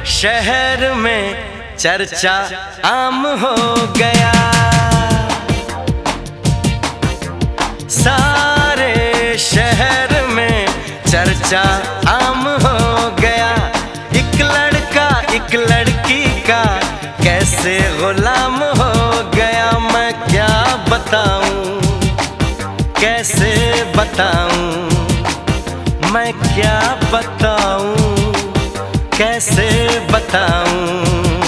शहर में चर्चा आम हो गया। सारे शहर में चर्चा आम हो गया। एक लड़का एक लड़की का कैसे गुलाम हो गया। मैं क्या बताऊं, कैसे बताऊं, मैं क्या बताऊं, कैसे बताऊं।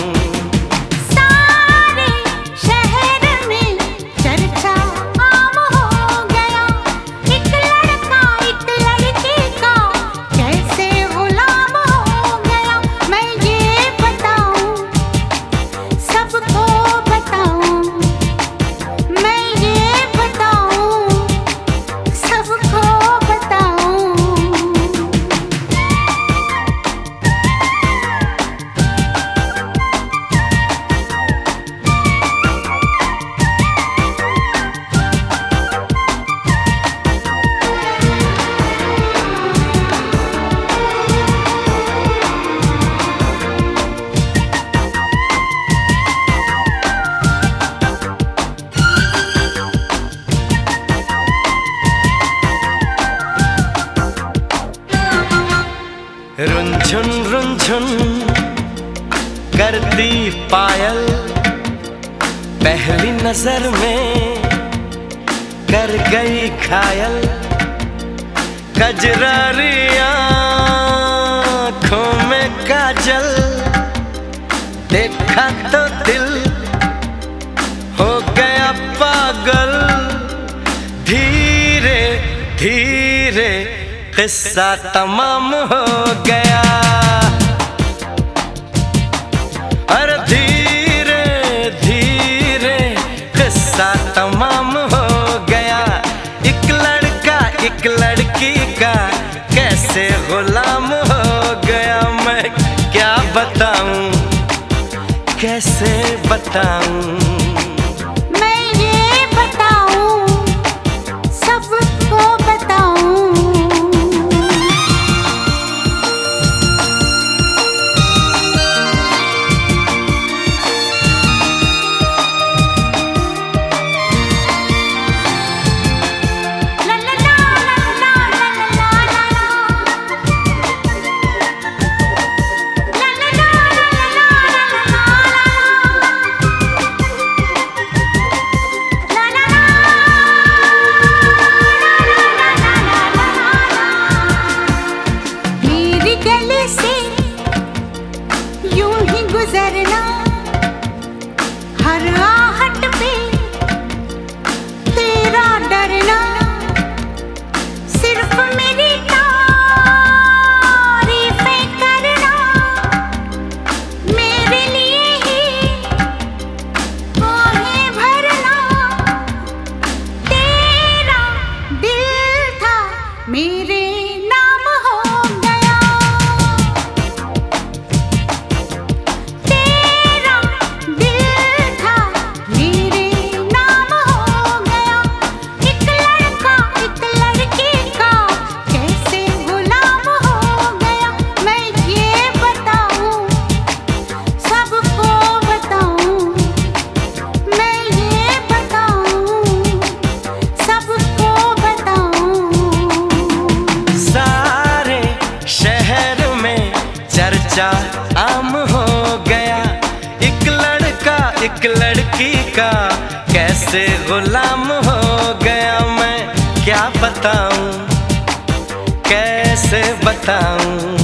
रुनझुन रुनझुन करती पायल पहली नजर में कर गई घायल। कजरारी आँखों में काजल देखा तो दिल हो गया पागल। धीरे धीरे किस्सा तमाम हो गया। और धीरे धीरे किस्सा तमाम हो गया। एक लड़का एक लड़की का कैसे गुलाम हो गया। मैं क्या बताऊं, कैसे बताऊं, मैं ये बताऊं, सबको बताऊं। गुजरना हर आहट पे तेरा डरना। सिर्फ मेरी तारीफें करना, मेरे लिए ही आहें भरना। तेरा दिल था मेरे नाम हो गया। चर्चा आम हो गया। एक लड़का एक लड़की का कैसे गुलाम हो गया। मैं क्या बताऊं, कैसे बताऊं।